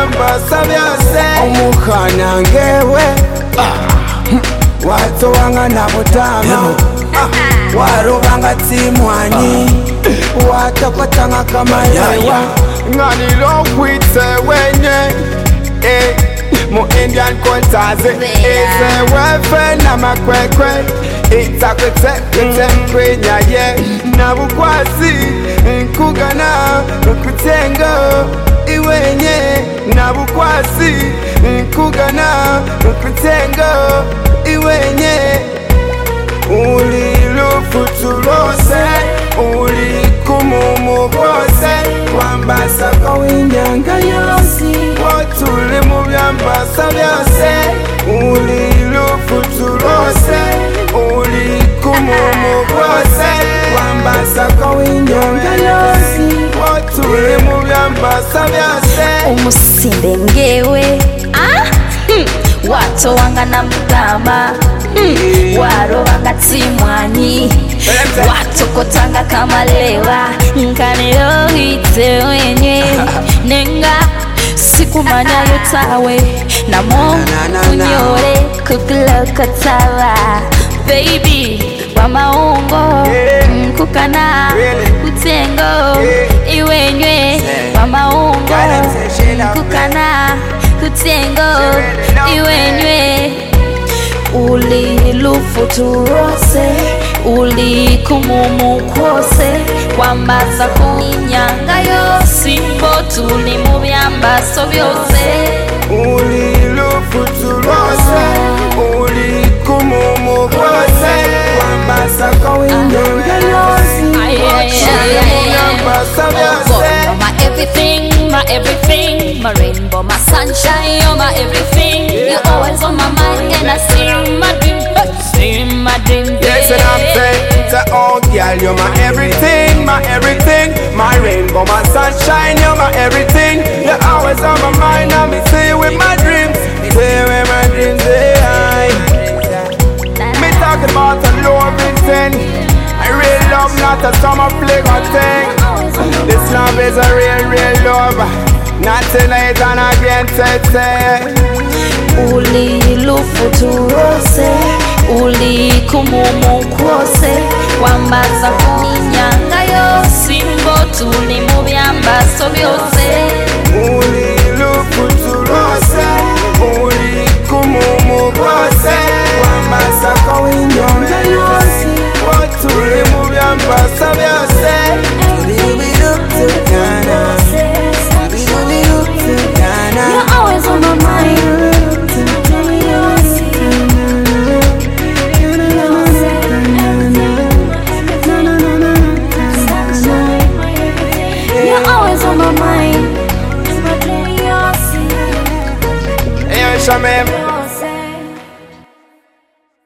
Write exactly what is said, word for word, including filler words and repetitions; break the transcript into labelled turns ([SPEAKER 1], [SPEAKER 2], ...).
[SPEAKER 1] byambasa byose omukhana ngewe watowanga na butama warobanga tsimwanyi watokotanga kamalewa nganilo kwitse wenye mu Indian kontaze eze wefe na makwekwe itakwete kutemkwenya ye na bukwasi nkugana kutengo iwenye na bukwasi nkugana kutengo iwenye uli lufutulose uli kumumukose kwambasa kwa winyanga yosi watuli mu byambasa byose uli lufutulose uli kumumukose kwambasa kwa winyanga yosi watuli mu byambasa byose
[SPEAKER 2] umusinde ngewe ah hmm. Wato wanga na mugama hmm. Warobanga tsimwanyi watokotanga kamalewa nkaniro hite wenye nenga sikumanya yotawe namo kunyore kukulokotaba baby wamaungo nkukana kutengo iwenywe wamaungo nkukana kutengo iwenywe uli lufuturose uli kumumukwose kwambaza kunyanga yosi mbotuli mu byambaso byose
[SPEAKER 1] uli lufuturose uli kumumukwose kwambaza kunyanga yosi mbotuli mu byambaso byose
[SPEAKER 2] my everything, my everything, my rainbow, my sunshine, you're my everything. You're always on my mind and I see my dream, see my dream.
[SPEAKER 1] Yes, and I'm saying to all girl, you're my everything, my everything, my rainbow, my sunshine, you're my everything. You're always on my mind, and me see you with my dreams, see you with my dreams, yeah. Me talking about a loving thing, I real love, not a summer flicker thing. This love is a real, real love, not tonight and again, tete.
[SPEAKER 2] Uli lufuturose, uli kumumukwose, wambaza kunyanga yosi mbotuli mu byambaso byose.
[SPEAKER 1] Uli lufuturose, uli kumumukwose, wambaza kunyanga yosi mbotuli mu byambaso byose.
[SPEAKER 2] You're always on my mind. You're always on my mind.
[SPEAKER 1] Hey, Shamim.